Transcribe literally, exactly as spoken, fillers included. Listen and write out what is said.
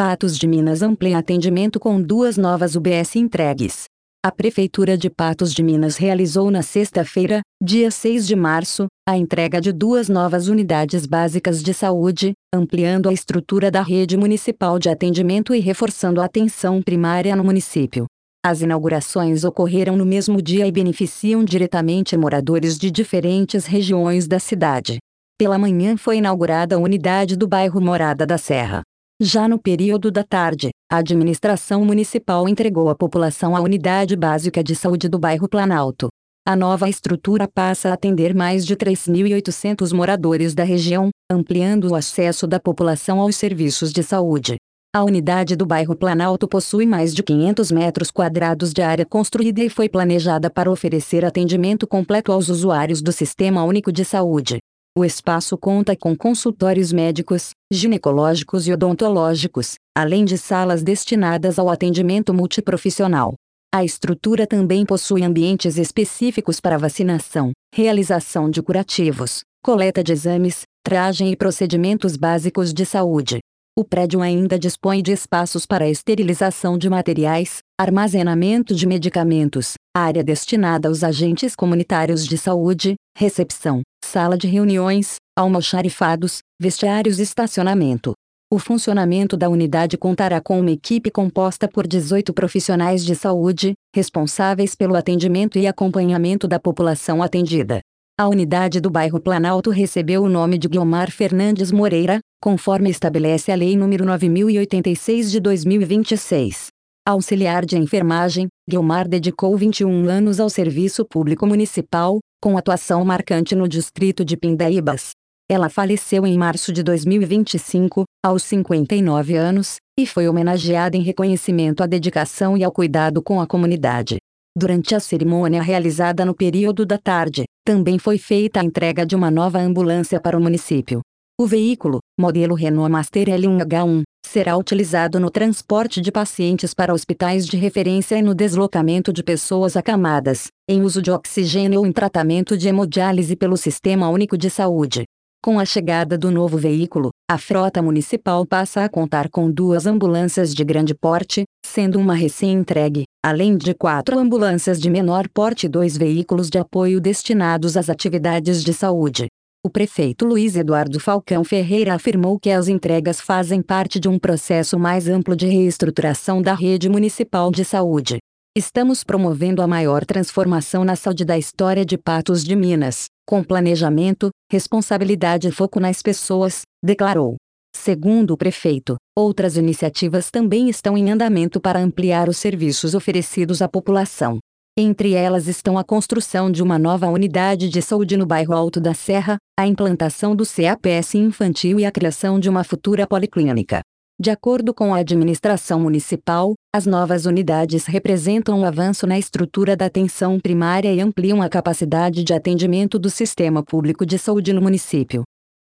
Patos de Minas amplia atendimento com duas novas U B S entregues. A Prefeitura de Patos de Minas realizou na sexta-feira, dia seis de março, a entrega de duas novas unidades básicas de saúde, ampliando a estrutura da rede municipal de atendimento e reforçando a atenção primária no município. As inaugurações ocorreram no mesmo dia e beneficiam diretamente moradores de diferentes regiões da cidade. Pela manhã foi inaugurada a unidade do bairro Morada da Serra. Já no período da tarde, a administração municipal entregou à população a unidade básica de saúde do bairro Planalto. A nova estrutura passa a atender mais de três mil e oitocentos moradores da região, ampliando o acesso da população aos serviços de saúde. A unidade do bairro Planalto possui mais de quinhentos metros quadrados de área construída e foi planejada para oferecer atendimento completo aos usuários do Sistema Único de Saúde. O espaço conta com consultórios médicos, ginecológicos e odontológicos, além de salas destinadas ao atendimento multiprofissional. A estrutura também possui ambientes específicos para vacinação, realização de curativos, coleta de exames, triagem e procedimentos básicos de saúde. O prédio ainda dispõe de espaços para esterilização de materiais, armazenamento de medicamentos, área destinada aos agentes comunitários de saúde, recepção, sala de reuniões, almoxarifados, vestiários e estacionamento. O funcionamento da unidade contará com uma equipe composta por dezoito profissionais de saúde, responsáveis pelo atendimento e acompanhamento da população atendida. A unidade do bairro Planalto recebeu o nome de Guiomar Fernandes Moreira, conforme estabelece a Lei nº nove mil e oitenta e seis de dois mil e vinte e seis. Auxiliar de enfermagem, Guiomar dedicou vinte e um anos ao serviço público municipal, com atuação marcante no distrito de Pindaíbas. Ela faleceu em março de dois mil e vinte e cinco, aos cinquenta e nove anos, e foi homenageada em reconhecimento à dedicação e ao cuidado com a comunidade. Durante a cerimônia realizada no período da tarde, também foi feita a entrega de uma nova ambulância para o município. O veículo, modelo Renault Master L um H um, será utilizado no transporte de pacientes para hospitais de referência e no deslocamento de pessoas acamadas, em uso de oxigênio ou em tratamento de hemodiálise pelo Sistema Único de Saúde. Com a chegada do novo veículo, a frota municipal passa a contar com duas ambulâncias de grande porte, sendo uma recém-entregue, além de quatro ambulâncias de menor porte e dois veículos de apoio destinados às atividades de saúde. O prefeito Luiz Eduardo Falcão Ferreira afirmou que as entregas fazem parte de um processo mais amplo de reestruturação da rede municipal de saúde. Estamos promovendo a maior transformação na saúde da história de Patos de Minas, com planejamento, responsabilidade e foco nas pessoas, declarou. Segundo o prefeito, outras iniciativas também estão em andamento para ampliar os serviços oferecidos à população. Entre elas estão a construção de uma nova unidade de saúde no bairro Alto da Serra, a implantação do C A P S infantil e a criação de uma futura policlínica. De acordo com a administração municipal, as novas unidades representam um avanço na estrutura da atenção primária e ampliam a capacidade de atendimento do sistema público de saúde no município.